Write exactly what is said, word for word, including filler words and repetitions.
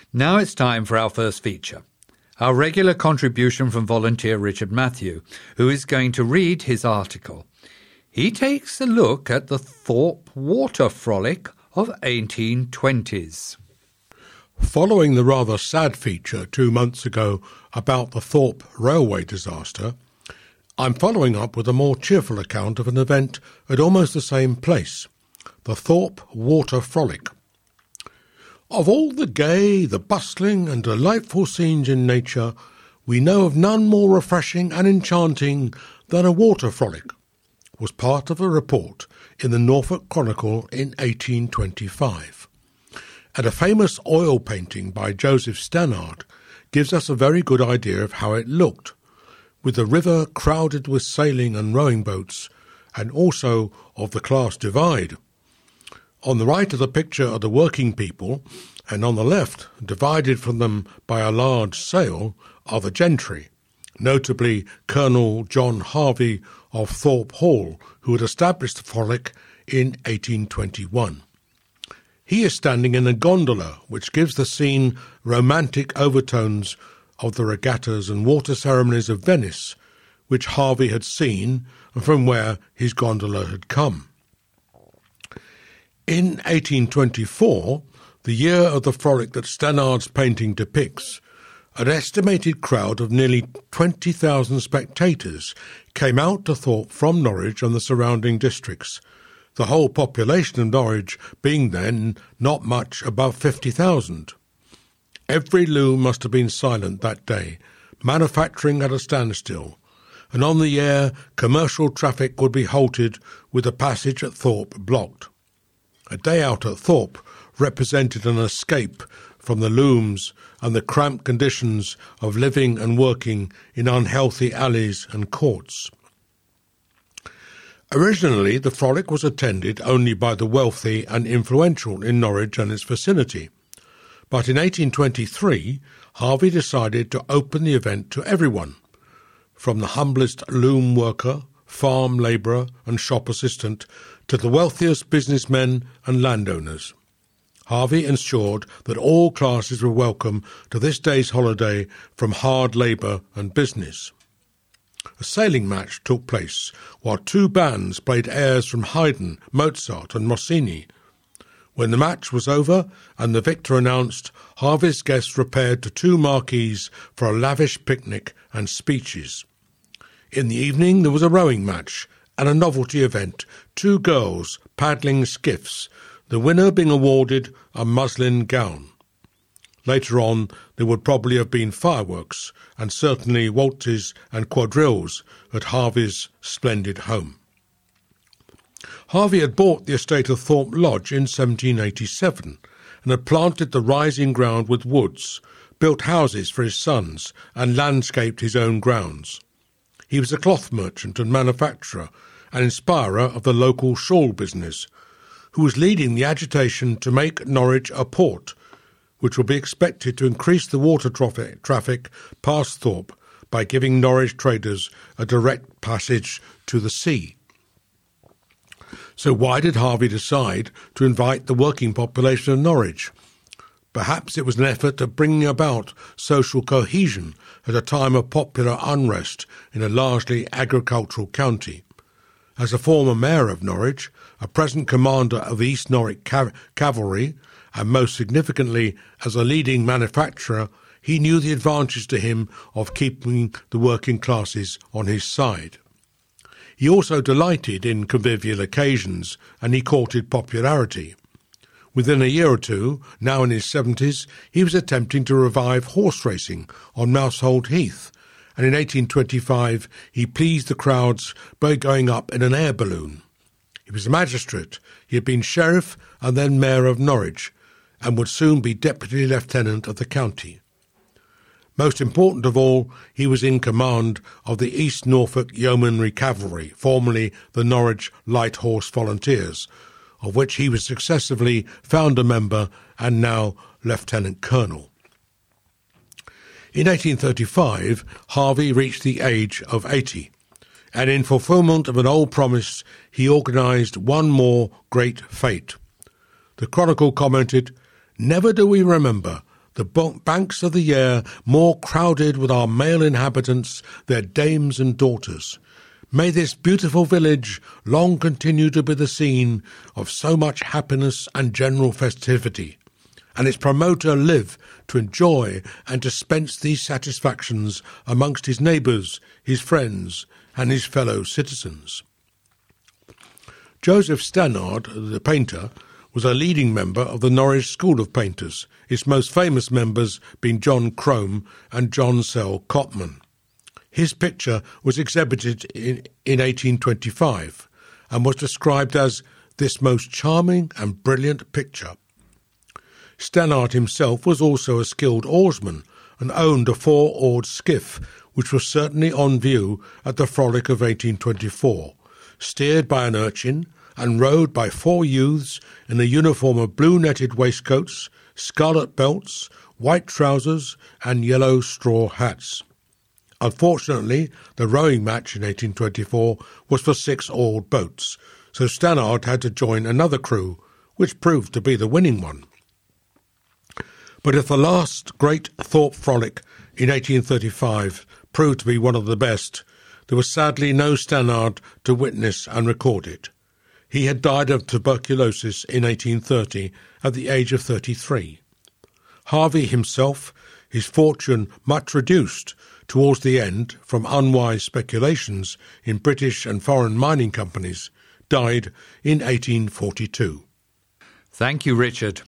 Now it's time for our first feature, our regular contribution from volunteer Richard Matthew, who is going to read his article. He takes a look at the Thorpe Water Frolic of eighteen twenties. Following the rather sad feature two months ago about the Thorpe railway disaster, I'm following up with a more cheerful account of an event at almost the same place, the Thorpe Water Frolic. Of all the gay, the bustling and delightful scenes in nature, we know of none more refreshing and enchanting than a water frolic, was part of a report in the Norfolk Chronicle in eighteen twenty-five. And a famous oil painting by Joseph Stannard gives us a very good idea of how it looked, with the river crowded with sailing and rowing boats, and also of the class divide. On the right of the picture are the working people, and on the left, divided from them by a large sail, are the gentry, notably Colonel John Harvey of Thorpe Hall, who had established the frolic in eighteen twenty-one. He is standing in a gondola, which gives the scene romantic overtones of the regattas and water ceremonies of Venice, which Harvey had seen and from where his gondola had come. In eighteen twenty-four, the year of the frolic that Stannard's painting depicts, an estimated crowd of nearly twenty thousand spectators came out to Thorpe from Norwich and the surrounding districts, the whole population of Norwich being then not much above fifty thousand. Every loom must have been silent that day, manufacturing at a standstill, and on the air commercial traffic would be halted with the passage at Thorpe blocked. A day out at Thorpe represented an escape from the looms and the cramped conditions of living and working in unhealthy alleys and courts. Originally, the frolic was attended only by the wealthy and influential in Norwich and its vicinity, but in eighteen twenty-three, Harvey decided to open the event to everyone, from the humblest loom worker, farm labourer and shop assistant to the wealthiest businessmen and landowners. Harvey ensured that all classes were welcome to this day's holiday from hard labour and business. A sailing match took place, while two bands played airs from Haydn, Mozart and Rossini. When the match was over and the victor announced, Harvey's guests repaired to two marquees for a lavish picnic and speeches. In the evening there was a rowing match and a novelty event, two girls paddling skiffs, the winner being awarded a muslin gown. Later on there would probably have been fireworks and certainly waltzes and quadrilles at Harvey's splendid home. Harvey had bought the estate of Thorpe Lodge in seventeen eighty-seven and had planted the rising ground with woods, built houses for his sons and landscaped his own grounds. He was a cloth merchant and manufacturer, an inspirer of the local shawl business, who was leading the agitation to make Norwich a port, which would be expected to increase the water traffic, traffic past Thorpe by giving Norwich traders a direct passage to the sea. So why did Harvey decide to invite the working population of Norwich? Perhaps it was an effort at bringing about social cohesion at a time of popular unrest in a largely agricultural county. As a former mayor of Norwich, a present commander of the East Norwich Cav- Cavalry, and most significantly as a leading manufacturer, he knew the advantage to him of keeping the working classes on his side. He also delighted in convivial occasions, and he courted popularity. Within a year or two, now in his seventies, he was attempting to revive horse racing on Mousehold Heath, and in eighteen twenty-five he pleased the crowds by going up in an air balloon. He was a magistrate, he had been sheriff and then mayor of Norwich, and would soon be deputy lieutenant of the county. Most important of all, he was in command of the East Norfolk Yeomanry Cavalry, formerly the Norwich Light Horse Volunteers, of which he was successively founder member and now lieutenant colonel. In eighteen thirty-five, Harvey reached the age of eighty, and in fulfilment of an old promise, he organised one more great fete. The Chronicle commented, "Never do we remember the banks of the Yare more crowded with our male inhabitants, their dames and daughters. May this beautiful village long continue to be the scene of so much happiness and general festivity, and its promoter live to enjoy and dispense these satisfactions amongst his neighbours, his friends, and his fellow citizens. Joseph Stannard, the painter, was a leading member of the Norwich School of Painters, its most famous members being John Crome and John Sell Cotman. His picture was exhibited in, in eighteen twenty-five and was described as this most charming and brilliant picture. Stannard himself was also a skilled oarsman and owned a four-oared skiff, which was certainly on view at the Frolic of eighteen twenty-four, steered by an urchin and rowed by four youths in a uniform of blue-netted waistcoats, scarlet belts, white trousers and yellow straw hats. Unfortunately, the rowing match in eighteen twenty-four was for six-oared boats, so Stannard had to join another crew, which proved to be the winning one. But if the last great Thorpe Frolic in eighteen thirty-five proved to be one of the best, there was sadly no Stannard to witness and record it. He had died of tuberculosis in eighteen thirty at the age of thirty-three. Harvey himself, his fortune much reduced towards the end from unwise speculations in British and foreign mining companies, died in eighteen forty-two. Thank you, Richard.